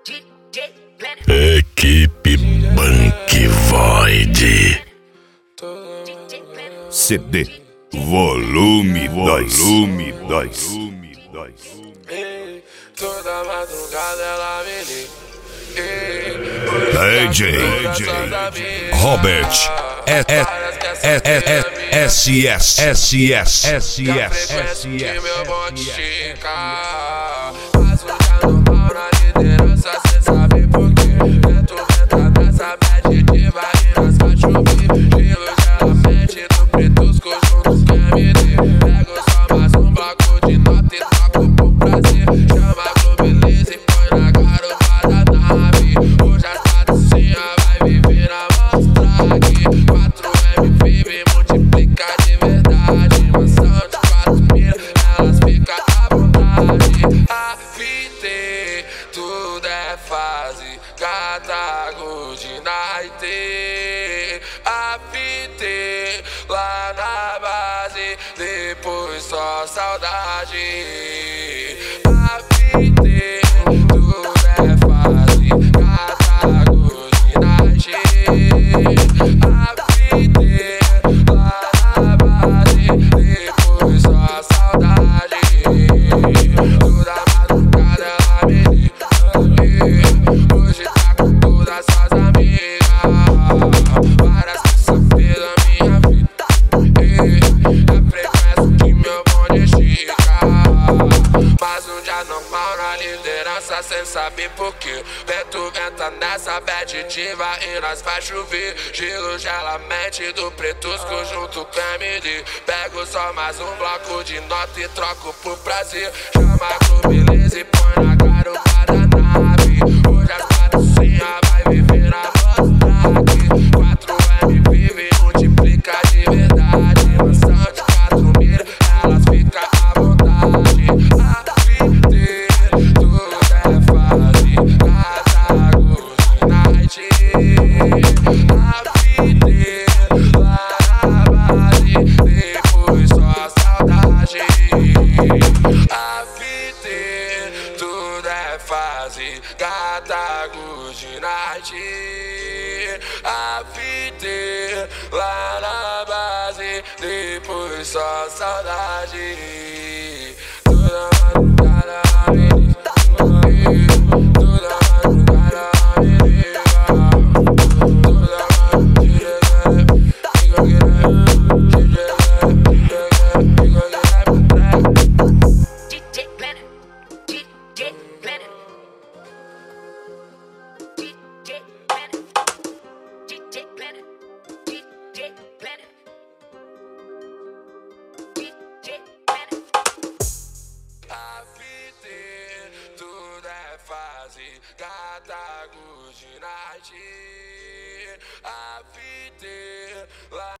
Equipe Punk Void. CD Volume 2. Toda madrugada ela me liga. DJ Robert SS. Que meu bonde chica. Passo já normal na liderança, cê sabe por quê. Vento nessa bad diva e nós vai chover. Gelo gela mente do pretusco juntos quer me ter. Pego só mais um bloco de nota e toco por prazer. Chama pro beleza e põe na garupa da nave. Hoje as patricinhas vai viver na mostra aqui. 4M vive multiplica de verdade. Mansão de 4 mil, elas ficam à vontade. A vida, tudo é fase. Cata good night. A vida, lá na base. Depois só saudade. A vida, tudo é fase. Cata good night. A vida, lá na base. Depois só saudade. Toda madrugada ela me liga. Hoje tá com todas suas amigas. Várias peças pela minha vida. É frequência que meu bonde chica. Mas um dia normal na liderança, cê sabe por quê. Vento venta nessa bad diva e nós vai chover. Gelo gela mente do pretusco junto com MD. Pego só mais um bloco de nota e troco por prazer. Chama pro beleza e põe na garupa da nave. Hoje as patricinhas vai viver na mostra aqui. 4M vive multiplica de verdade. Mansão de 4 mil, elas ficam à vontade. A vida, tudo é fase. Cata good night. A vida, lá na base. Depois só saudade. A vida, tudo é fase. Cata good night. A vida, lá na base. Depois só saudade. Toda madrugada ela me liga. Toda madrugada ela me liga. Toda madrugada DJ Planet, DJ Planet, DJ Planet, DJ Planet, DJ Planet, DJ Planet. A vida, tudo é fase. Cata good night. A vida, lá